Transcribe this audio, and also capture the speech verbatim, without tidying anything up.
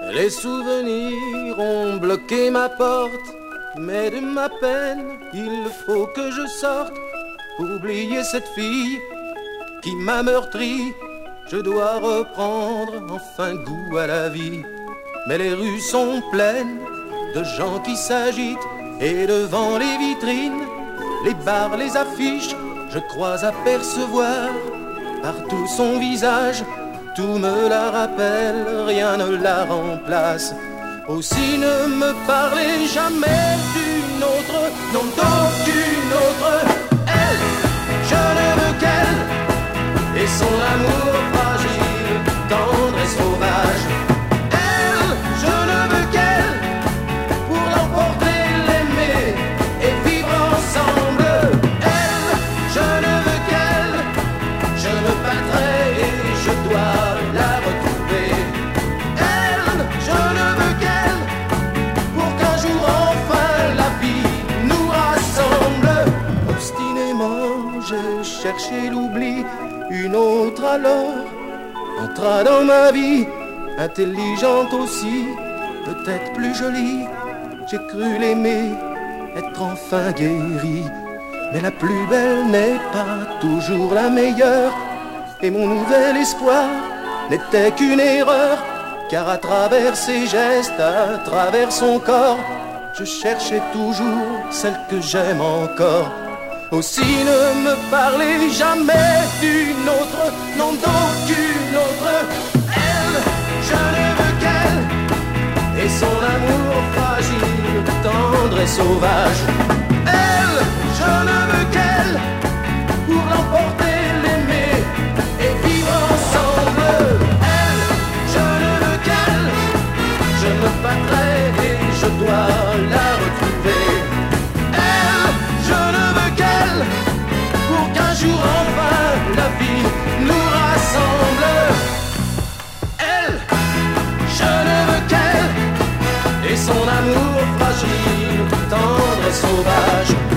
Les souvenirs ont bloqué ma porte, mais de ma peine, il faut que je sorte pour oublier cette fille qui m'a meurtri. Je dois reprendre enfin goût à la vie. Mais les rues sont pleines de gens qui s'agitent, et devant les vitrines, les bars, les affiches, je crois apercevoir partout son visage. Tout me la rappelle, rien ne la remplace. Aussi ne me parlez jamais d'une autre, non d'aucune autre. Elle, je ne veux qu'elle, et son amour fragile, tendre et sauvage. Elle, je ne veux qu'elle, pour l'emporter, l'aimer et vivre ensemble. Elle, je ne veux qu'elle, je me battrai et je dois la retrouver. Elle, je ne veux qu'elle, pour qu'un jour enfin la vie nous rassemble. Obstinément j'ai cherché l'oubli, une autre alors entra dans ma vie, intelligente aussi, peut-être plus jolie. J'ai cru l'aimer, être enfin guéri, mais la plus belle n'est pas toujours la meilleure. Et mon nouvel espoir n'était qu'une erreur, car à travers ses gestes, à travers son corps, je cherchais toujours celle que j'aime encore. Aussi ne me parlez jamais d'une autre, non d'aucune autre. Elle, je ne veux qu'elle, et son amour fragile, tendre et sauvage. Elle, je ne veux qu'elle, pour l'emporter, l'aimer et vivre ensemble. Elle, je ne veux qu'elle, je me battrai et je dois la retrouver. Elle, je ne veux qu'elle, pour qu'un jour enfin la vie nous rassemble. Elle, je ne veux qu'elle, et son amour fragile, tendre et sauvage.